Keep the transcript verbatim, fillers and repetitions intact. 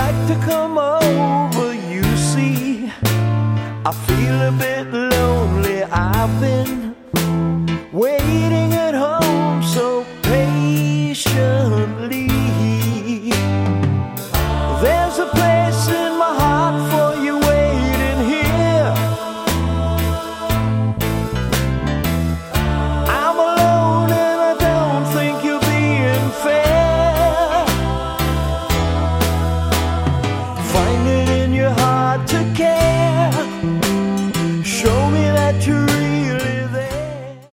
like to come over, you see. I feel a bit